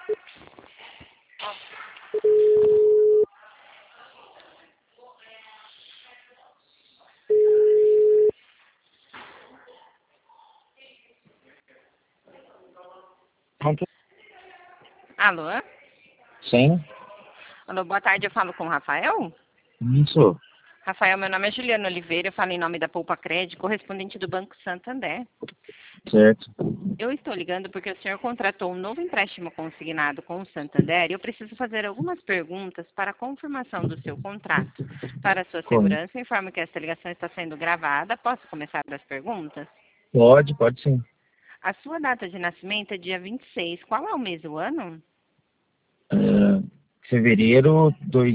Pronto? Alô? Sim, Alô, boa tarde, eu falo com o Rafael? isso. Rafael, meu nome é Juliana Oliveira, eu falo em nome da Poupa Crédito, correspondente do Banco Santander. Certo. Eu estou ligando porque o senhor contratou um novo empréstimo consignado com o Santander e eu preciso fazer algumas perguntas para a confirmação do seu contrato. Para a sua Como? segurança, informo que esta ligação está sendo gravada. Posso começar as perguntas? Pode sim. A sua data de nascimento é dia 26. Qual é o mês e o ano? Fevereiro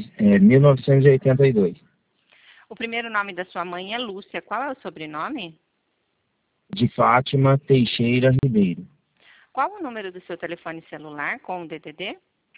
1982. O primeiro nome da sua mãe é Lúcia. Qual é o sobrenome? De Fátima Teixeira Ribeiro. Qual o número do seu telefone celular com o DDD?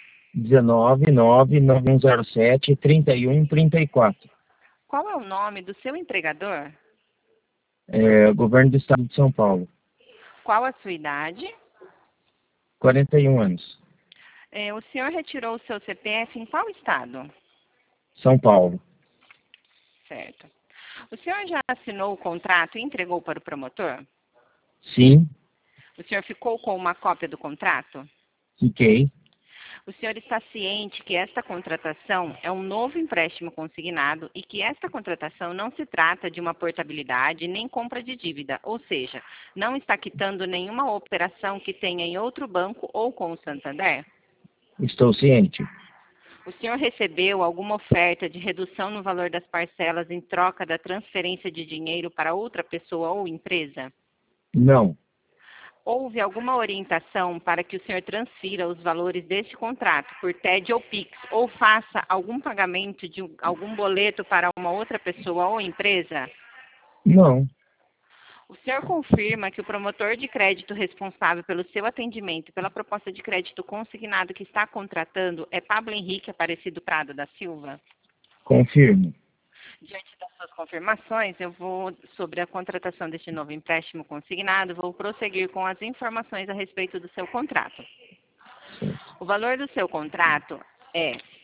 199107-3134. Qual é o nome do seu empregador? Governo do Estado de São Paulo. Qual a sua idade? 41 anos. O senhor retirou o seu CPF em qual estado? São Paulo. Certo. O senhor já assinou o contrato e entregou para o promotor? Sim, O senhor ficou com uma cópia do contrato? fiquei. O senhor está ciente que esta contratação é um novo empréstimo consignado e que esta contratação não se trata de uma portabilidade nem compra de dívida, ou seja, não está quitando nenhuma operação que tenha em outro banco ou com o Santander? Estou ciente. O senhor recebeu alguma oferta de redução no valor das parcelas em troca da transferência de dinheiro para outra pessoa ou empresa? Não, Houve alguma orientação para que o senhor transfira os valores deste contrato por TED ou PIX ou faça algum pagamento de algum boleto para uma outra pessoa ou empresa? não. O senhor confirma que o promotor de crédito responsável pelo seu atendimento e pela proposta de crédito consignado que está contratando é Pablo Henrique Aparecido Prado da Silva? Confirmo. Diante das suas confirmações, eu vou, sobre a contratação deste novo empréstimo consignado, vou prosseguir com as informações a respeito do seu contrato. Certo. O valor do seu contrato é R$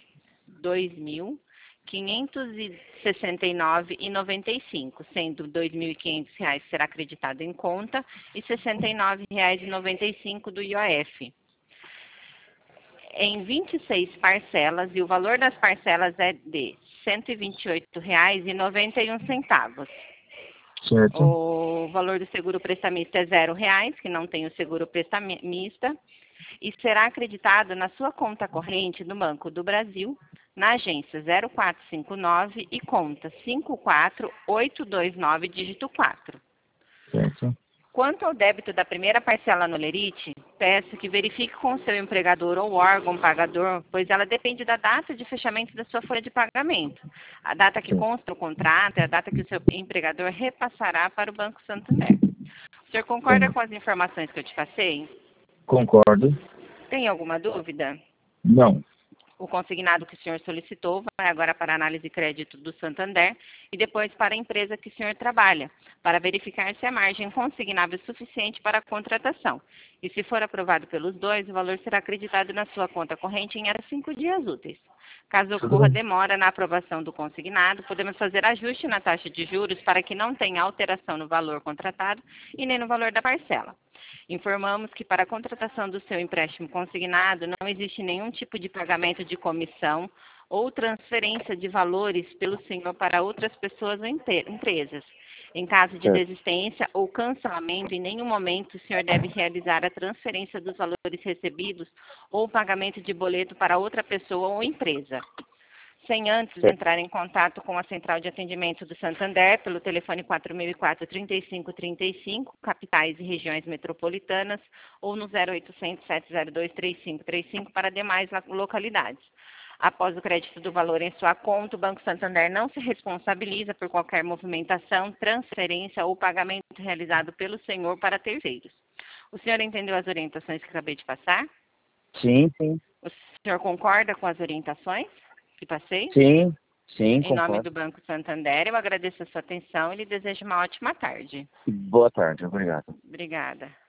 2.569,95, sendo R$ 2.500 será acreditado em conta e R$ 69,95 do IOF. Em 26 parcelas, e o valor das parcelas é de R$ 128,91. Certo. O valor do seguro prestamista é R$ 0, que não tem o seguro prestamista, e será acreditado na sua conta corrente do Banco do Brasil, na agência 0459 e conta 54829, dígito 4. Certo. Quanto ao débito da primeira parcela no Lerite, peço que verifique com o seu empregador ou órgão pagador, pois ela depende da data de fechamento da sua folha de pagamento. A data que Certo. consta o contrato é a data que o seu empregador repassará para o Banco Santander. O senhor concorda com as informações que eu te passei? Concordo. Tem alguma dúvida? Não. O consignado que o senhor solicitou vai agora para a análise de crédito do Santander e depois para a empresa que o senhor trabalha, para verificar se a margem consignável é suficiente para a contratação. E se for aprovado pelos dois, o valor será acreditado na sua conta corrente em até 5 dias úteis. Caso ocorra demora na aprovação do consignado, podemos fazer ajuste na taxa de juros para que não tenha alteração no valor contratado e nem no valor da parcela. Informamos que para a contratação do seu empréstimo consignado não existe nenhum tipo de pagamento de comissão ou transferência de valores pelo senhor para outras pessoas ou empresas. Em caso de desistência ou cancelamento, em nenhum momento o senhor deve realizar a transferência dos valores recebidos ou o pagamento de boleto para outra pessoa ou empresa, sem antes entrar em contato com a Central de Atendimento do Santander pelo telefone 4004-3535, capitais e regiões metropolitanas, ou no 0800-702-3535 para demais localidades. Após o crédito do valor em sua conta, o Banco Santander não se responsabiliza por qualquer movimentação, transferência ou pagamento realizado pelo senhor para terceiros. O senhor entendeu as orientações que acabei de passar? Sim, sim. O senhor concorda com as orientações que passei? Sim, sim, Em nome concordo. do Banco Santander, eu agradeço a sua atenção e lhe desejo uma ótima tarde. Boa tarde, obrigado. Obrigada.